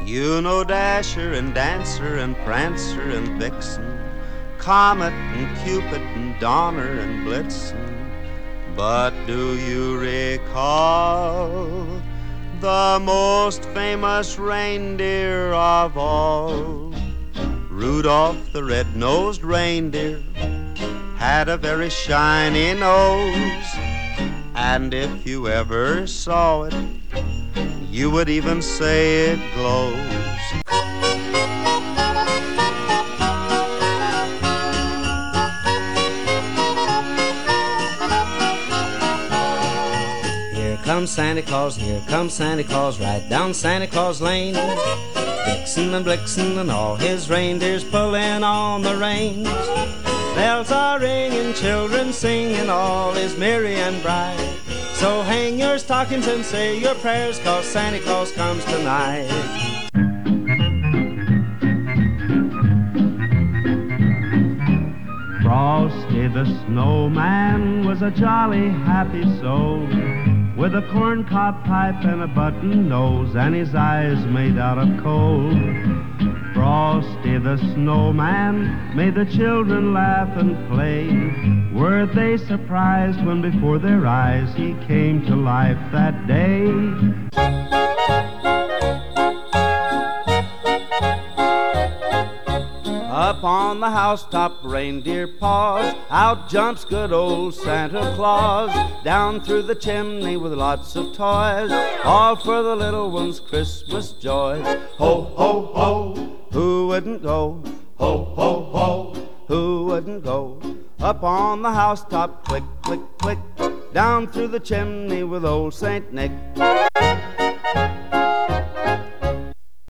You know Dasher and Dancer and Prancer and Vixen, Comet and Cupid and Donner and Blitzen. But do you recall the most famous reindeer of all? Rudolph the red-nosed reindeer had a very shiny nose, and if you ever saw it, you would even say it glows. Here comes Santa Claus, here comes Santa Claus, right down Santa Claus Lane. Vixen and Blitzen and all his reindeers pulling on the reins. Bells are ringing, children singing, all is merry and bright. So hang your stockings and say your prayers, 'cause Santa Claus comes tonight. Frosty the Snowman was a jolly happy soul, with a corncob pipe and a button nose, and his eyes made out of coal. Frosty the Snowman made the children laugh and play. Were they surprised when before their eyes he came to life that day? Up on the housetop, reindeer paws, out jumps good old Santa Claus. Down through the chimney with lots of toys, all for the little ones' Christmas joys. Ho, ho, ho, who wouldn't go? Ho, ho, ho, who wouldn't go? Up on the housetop, click, click, click, down through the chimney with old Saint Nick.